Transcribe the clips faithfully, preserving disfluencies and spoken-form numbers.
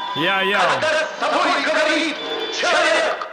Йо-йо. С тобой говорит человек.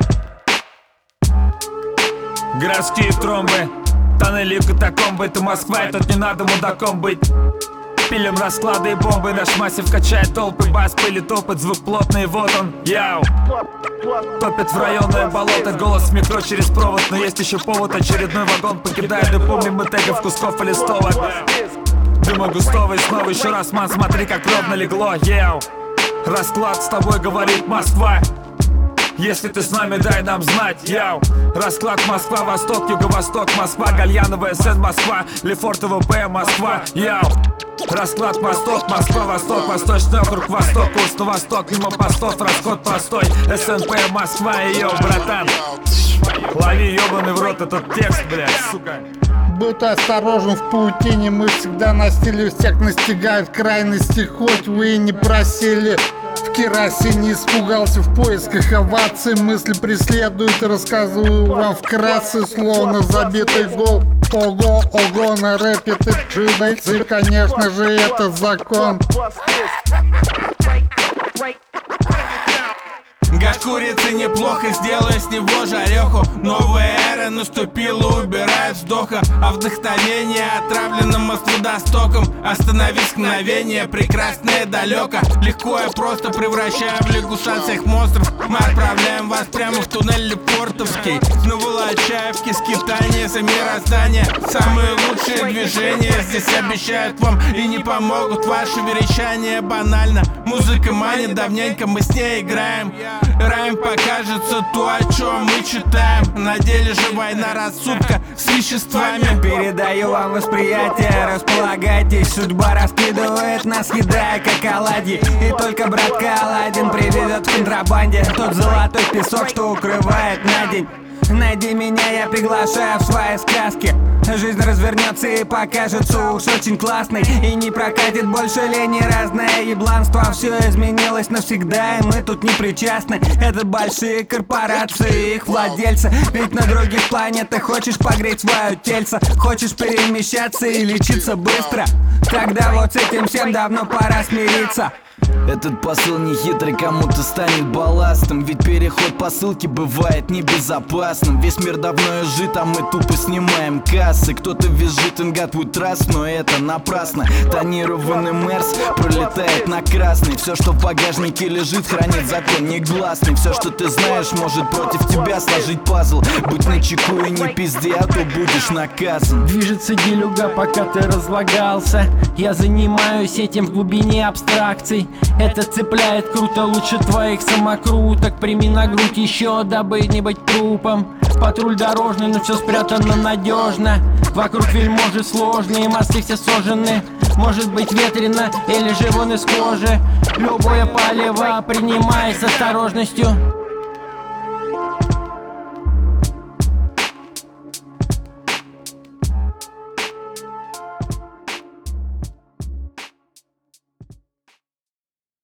Городские тромбы, тоннели катакомбы. Ты Москва, и тут не надо мудаком быть. Пилим расклады и бомбы, наш массив качает толпы. Бас пылит опыт, звук плотный, вот он, яу. Топит в районное болото, голос в микро через провод. Но есть еще повод, очередной вагон покидает. И помним мы тегов, кусков и листовок. Дыма густого и снова еще раз, ман, смотри, как ровно легло, яу. Расклад с тобой говорит Москва. Если ты с нами, дай нам знать, яу. Расклад Москва, Восток, Юго-Восток, Москва, Гальянова, СН, Москва, Лефортово, П, Москва, яу. Расклад Восток, Москва, Восток, Восточный округ, Восток, курс на Восток, мимо постов, расход простой, СНП, Москва, йоу, братан. Лови ёбаный в рот этот текст, блядь, сука. Будь осторожен в паутине, мы всегда на стиле. Всех настигают крайности, хоть вы и не просили. В керосине испугался в поисках оваций. Мысли преследуют, рассказываю вам вкратце, словно забитый гол. Ого, ого, на рэпе ты джидайцы, конечно же это закон. Гад курицы неплохо, сделай с него жареху. Новая эра наступила, убирает вздоха. А вдохновение отравлено мостводостоком. Остановись мгновение, прекрасное далеко. Легко и просто превращаем в лягушат всех монстров. Мы отправляем вас прямо в туннель Лефортовский. На Волочаевке скитание за мироздание. Самые лучшие движения здесь обещают вам и не помогут ваши верещания. Банально, музыка манит, давненько мы с ней играем. Райм покажется то, о чем мы читаем. На деле же война рассудка с веществами. Передаю вам восприятие, располагайтесь. Судьба раскидывает нас, едая как оладьи. И только братка Аладдин приведет к контрабанде тот золотой песок, что укрывает на день. Найди меня, я приглашаю в свои сказки. Жизнь развернется и покажется уж очень классной. И не прокатит больше лени, разное ебланство. Все изменилось навсегда, и мы тут не причастны. Это большие корпорации, их владельцы. Ведь на других планетах хочешь погреть свое тельце, хочешь перемещаться и лечиться быстро. Тогда вот с этим всем давно пора смириться. Этот посыл нехитрый кому-то станет балластом. Ведь переход по ссылке бывает небезопасным. Весь мир давно жит, а мы тупо снимаем кассы. Кто-то визжит ингатву трасс, но это напрасно. Тонированный Мерс пролетает на красный. Все, что в багажнике лежит, хранит закон негласный. Все, что ты знаешь, может против тебя сложить пазл. Будь начеку и не пизди, а то будешь наказан. Движется делюга, пока ты разлагался. Я занимаюсь этим в глубине абстракций. Это цепляет круто, лучше твоих самокруток. Прими на грудь еще, дабы не быть трупом. Патруль дорожный, но все спрятано надежно. Вокруг вельможи сложные, маски все сожжены. Может быть ветрено или же вон из кожи. Любое палево принимай с осторожностью.